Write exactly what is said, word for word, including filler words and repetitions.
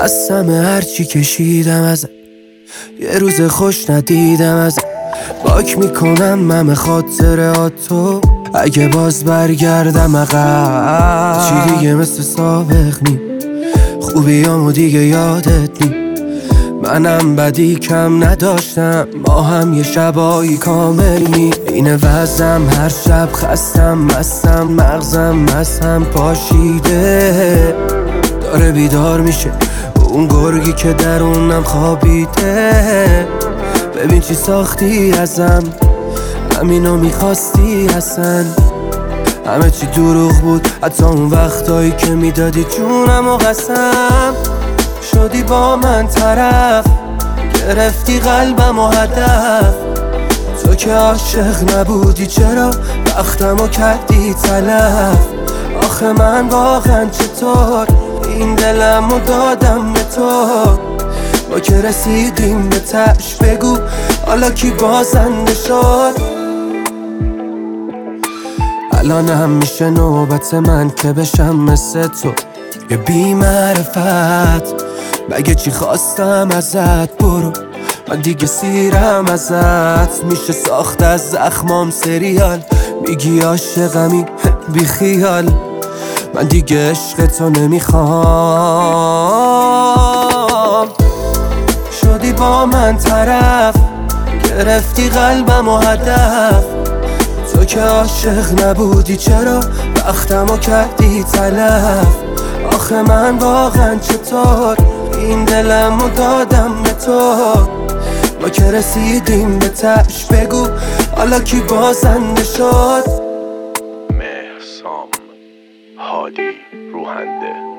خستم هرچی کشیدم ازت، یه روز خوش ندیدم ازت. پاک میکنم همه خاطراتو، اگه باز برگردم عقب چی دیگه مثل سابق نی، خوبیامو دیگه یادت نی. منم بدی کم نداشتم، ما هم یه شبایی کامل نی. اینه وزم هر شب خستم مستم، مغزم مستم پاشیده، داره بیدار میشه اون گرگی که درونم خوابیده. ببین چی ساختی ازم، همینو میخواستی اصلا. همه چی دروغ بود، حتی اون وقتایی که میدادی جونم و قسم. شدی با من طرف، گرفتی قلبم و هدف. تو که عاشق نبودی چرا وقتمو کردی تلف؟ آخه من واقعا چطور این دلمو دادم به تو؟ ما که رسیدیم به تش، بگو حالا کی بازنده شد؟ الان هم میشه نوبت من که بشم مثل تو، یه بی معرفت. مگه چی خواستم ازت؟ برو من دیگه سیرم ازت. میشه ساخت از زخمام سریال، میگی عاشقمی بی خیال. من دیگه عشق تو نمیخوام. شدی با من طرف، گرفتی قلبم و هدف. تو که عاشق نبودی چرا وقتمو کردی تلف؟ آخه من واقعا چطور این دلمو دادم به تو؟ ما که رسیدیم به تش، بگو حالا کی بازنده شد؟ مهرسام هادی روحنده